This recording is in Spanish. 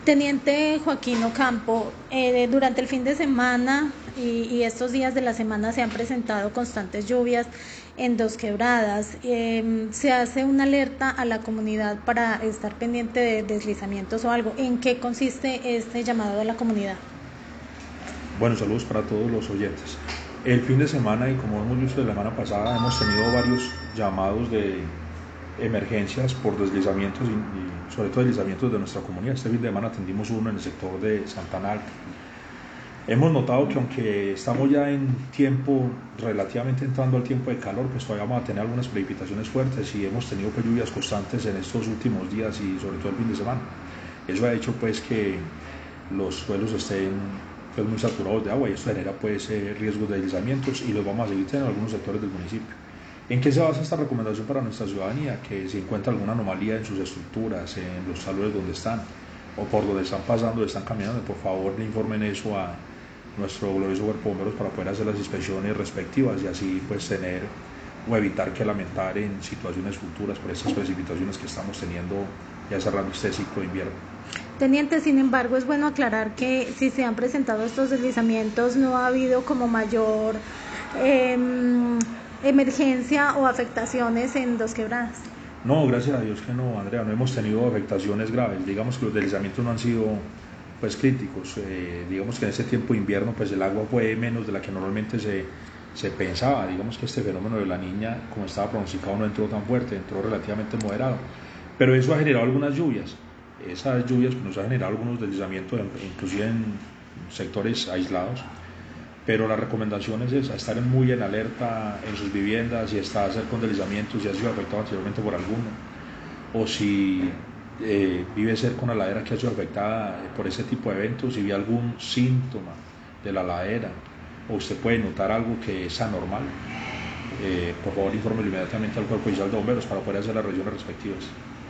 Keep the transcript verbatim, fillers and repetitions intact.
Teniente Joaquín Ocampo, eh, durante el fin de semana y, y, estos días de la semana se han presentado constantes lluvias en Dos Quebradas. Eh, se hace una alerta a la comunidad para estar pendiente de deslizamientos o algo. ¿En qué consiste este llamado a la comunidad? Bueno, saludos para todos los oyentes. El fin de semana, y como hemos visto de la semana pasada, hemos tenido varios llamados de emergencias por deslizamientos y, y sobre todo deslizamientos de nuestra comunidad. Este fin de semana atendimos uno en el sector de Santana Alta. Hemos notado que aunque estamos ya en tiempo, relativamente entrando al tiempo de calor, pues todavía vamos a tener algunas precipitaciones fuertes y hemos tenido pues, lluvias constantes en estos últimos días y sobre todo el fin de semana. Eso ha hecho pues que los suelos estén pues, muy saturados de agua y esto genera pues eh, riesgos de deslizamientos y los vamos a seguir teniendo en algunos sectores del municipio. ¿En qué se basa esta recomendación para nuestra ciudadanía? Que si encuentra alguna anomalía en sus estructuras, en los salones donde están o por donde están pasando, donde están caminando, por favor le informen eso a nuestro glorioso cuerpo de bomberos para poder hacer las inspecciones respectivas y así pues tener o evitar que lamentar en situaciones futuras por estas precipitaciones que estamos teniendo ya cerrando este ciclo de invierno. Teniente, sin embargo, es bueno aclarar que si se han presentado estos deslizamientos no ha habido como mayor eh, emergencia o afectaciones en Dos Quebradas. No, gracias a Dios que no, Andrea, no hemos tenido afectaciones graves. Digamos que los deslizamientos no han sido pues críticos. Eh, digamos que en este tiempo de invierno pues el agua fue menos de la que normalmente se, se pensaba. Digamos que este fenómeno de la niña, como estaba pronosticado, no entró tan fuerte, entró relativamente moderado. Pero eso ha generado algunas lluvias. Esas lluvias pues, nos ha generado algunos deslizamientos, inclusive en sectores aislados. Pero la recomendación es esa, estar muy en alerta en sus viviendas, si está cerca de deslizamientos, si ha sido afectado anteriormente por alguno, o si eh, vive cerca de una ladera que ha sido afectada por ese tipo de eventos, si ve algún síntoma de la ladera, o usted puede notar algo que es anormal, eh, por favor infórmelo inmediatamente al Cuerpo Policial de Bomberos para poder hacer las revisiones respectivas.